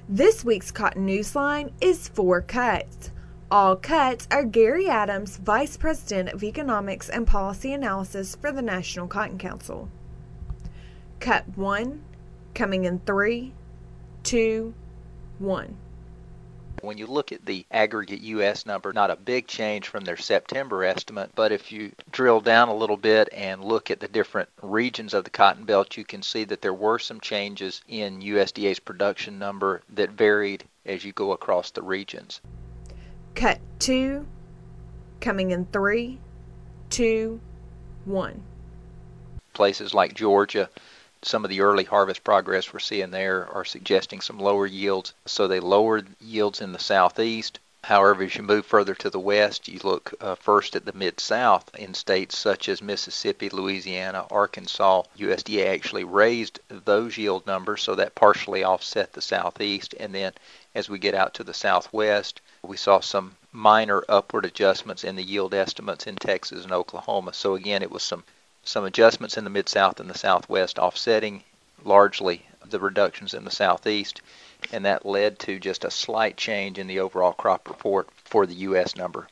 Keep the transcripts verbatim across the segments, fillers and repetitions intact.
This week's Cotton Newsline is Four Cuts. All cuts are Gary Adams, Vice President of Economics and Policy Analysis for the National Cotton Council. Cut one, coming in three, two, one. When you look at the aggregate U S number, not a big change from their September estimate, but if you drill down a little bit and look at the different regions of the Cotton Belt, you can see that there were some changes in U S D A's production number that varied as you go across the regions. Cut two, coming in three, two, one. Places like Georgia, some of the early harvest progress we're seeing there are suggesting some lower yields, so they lowered yields in the southeast. However, as you move further to the west, you look uh, first at the mid-south in states such as Mississippi, Louisiana, Arkansas. U S D A actually raised those yield numbers, so that partially offset the southeast. And then as we get out to the southwest, we saw some minor upward adjustments in the yield estimates in Texas and Oklahoma. So again, it was some some adjustments in the mid-south and the southwest offsetting largely the reductions in the southeast, and that led to just a slight change in the overall crop report for the U S number.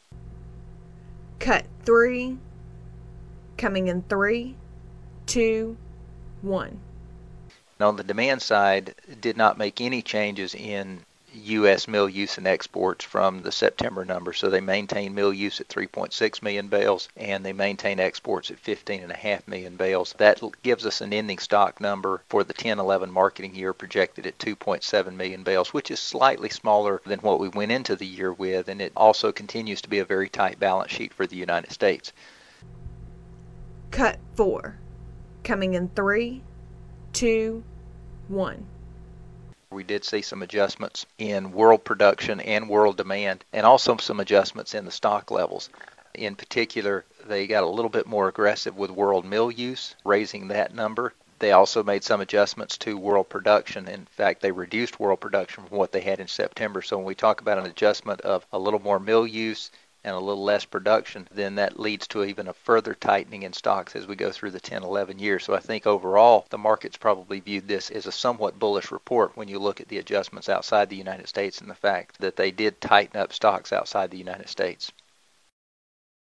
Cut three, coming in three, two, one. And on the demand side, did not make any changes in U S mill use and exports from the September number. So they maintain mill use at three point six million bales and they maintain exports at fifteen point five million bales. That gives us an ending stock number for the ten eleven marketing year projected at two point seven million bales, which is slightly smaller than what we went into the year with, and it also continues to be a very tight balance sheet for the United States. Cut four, coming in three, two, one. We did see some adjustments in world production and world demand, and also some adjustments in the stock levels. In particular, they got a little bit more aggressive with world mill use, raising that number. They also made some adjustments to world production. In fact, they reduced world production from what they had in September. So when we talk about an adjustment of a little more mill use and a little less production, then that leads to even a further tightening in stocks as we go through the ten eleven year. So I think overall, the markets probably viewed this as a somewhat bullish report when you look at the adjustments outside the United States and the fact that they did tighten up stocks outside the United States.